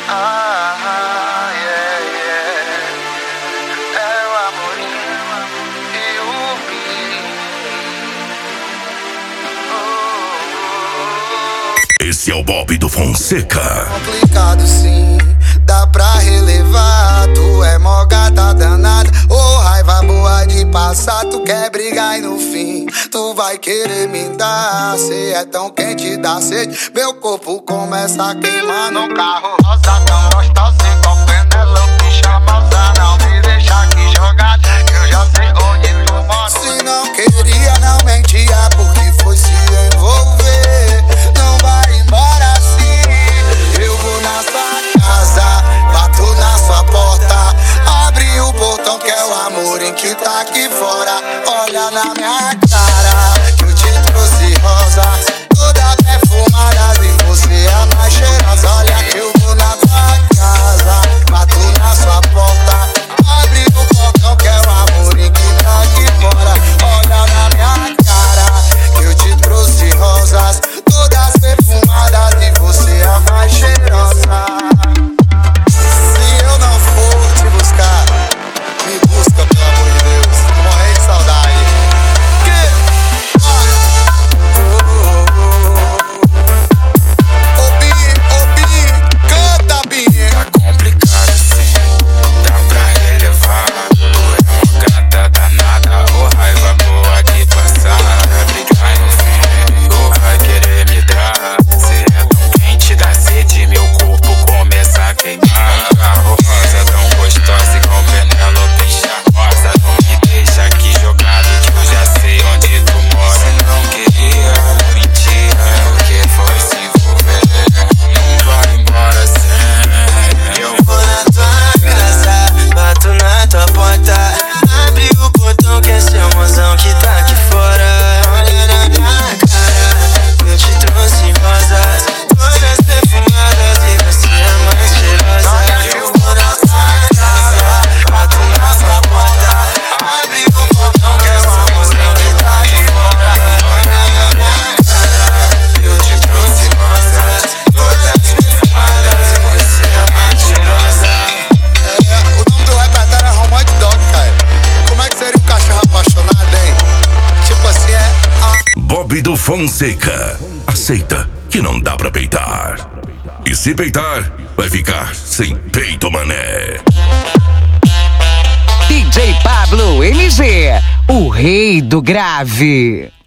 É o Amorim e o Bi. Esse é o Bob do Fonseca. Complicado sim, dá pra relevar. Tu é mó gata danada, ô raiva boa de passar. Tu quer brigar e no fim tu vai querer me dar. Cê é tão quente, dá sede, meu corpo começa a queimar. No carro rosa tão gostosa, igual Penelope charmosa. Não me deixa aqui jogado, eu já sei onde tu mora. Se não queria, não mentia, porque foi se envolver. Não vai embora assim, eu vou na sua casa, bato na sua porta. Abre o portão que é o Amorim que tá aqui fora. Olha na minha cara, que eu te trouxe rosas, toda perfumada, e você é a mais cheirosa. Olha que eu vou na tua casa, bato na sua porta. Abre o portão que é o Amorim que tá aqui fora. Olha na minha cara, que eu te trouxe rosas, todas perfumadas, e você é a mais cheirosa. Se eu não for te buscar, me busca, pelo amor de Deus. Tô morrendo de saudade. Bi, canta, Bi. Tá complicado assim, dá pra relevar. Tu é uma gata danada, ô raiva boa de passar. Brigar no fim, tu vai querer me dar. Cê é tão quente, dá sede, meu corpo começa a queimar. Um carro rosa tão gostosa, igual Penelope charmosa. Não me deixa aqui jogado, que eu já sei onde tu mora. Cê não queria, mentira, porque foi se envolver. Não vai embora sem. Eu Vou na tua casa, bato na tua porta. Abre o portão que é seu mozão que tá aqui fora. Olha na minha cara, eu te trouxe rosas, todas perfumadas, e você é a mais cheirosa. Eu vou na tua casa, bato na tua porta. Abre o portão que é seu mozão que tá aqui fora. Olha na minha cara, eu te trouxe rosas, todas perfumadas, e você é a mais cheirosa. O nome do repertório é Romance Dog, cara. Como é que seria um cachorro apaixonado, hein? Tipo assim, Bob do Fonseca. Aceita que não dá pra peitar. E se peitar, vai ficar sem peito, mané. DJ Pablo MG, o rei do grave.